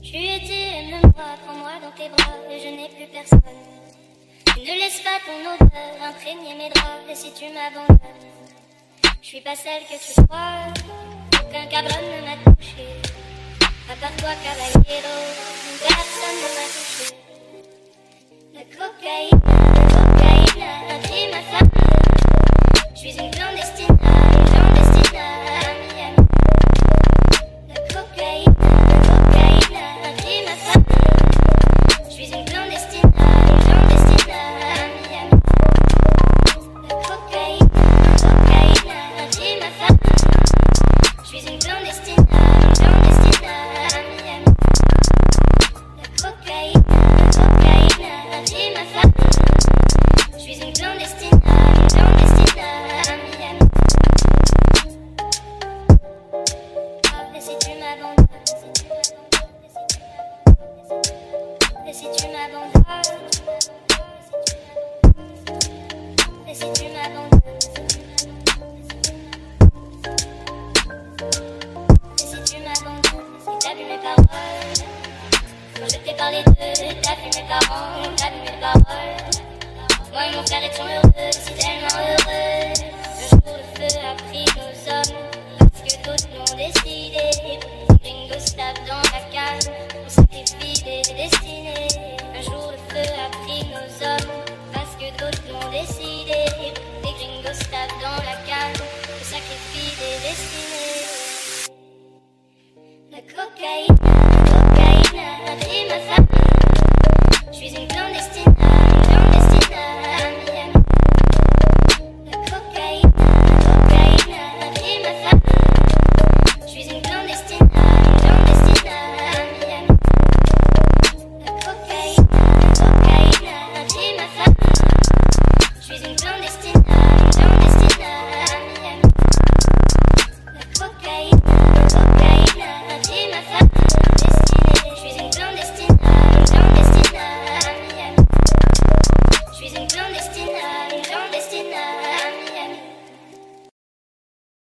Tu étais, aime-moi, prends-moi dans tes bras, et je n'ai plus personne. Tu ne laisses pas ton odeur imprégner mes draps, et si tu m'abandonnes, je suis pas celle que tu crois, aucun cabron ne m'a touché. À part toi, caballero, personne ne m'a touché. La cocaïne a pris ma femme. Je suis une clandestine à Miami. La cocaïne a pris ma femme. Je suis une clandestine à Miami. La cocaïne a pris ma femme. Je suis une clandestine à Miami. La cocaïne a pris ma femme. Je suis une clandestine à Miami. Et si tu m'abandonnes, et si tu m'abandonnes, et si tu m'abandonnes, et si tu m'abandonnes, si t'as vu mes paroles, quand je t'ai parlé d'eux, t'as vu mes parents, t'as vu mes paroles. Moi et mon frère étions heureux, si tellement heureux. Un jour le feu a pris nos hommes, parce que d'autres l'ont décidé. Les gringos tapent dans la cave, on sacrifie des destinées. Un jour le feu a pris nos hommes, parce que d'autres l'ont décidé. Les gringos tapent dans la cave, on sacrifie des destinées. La cocaïne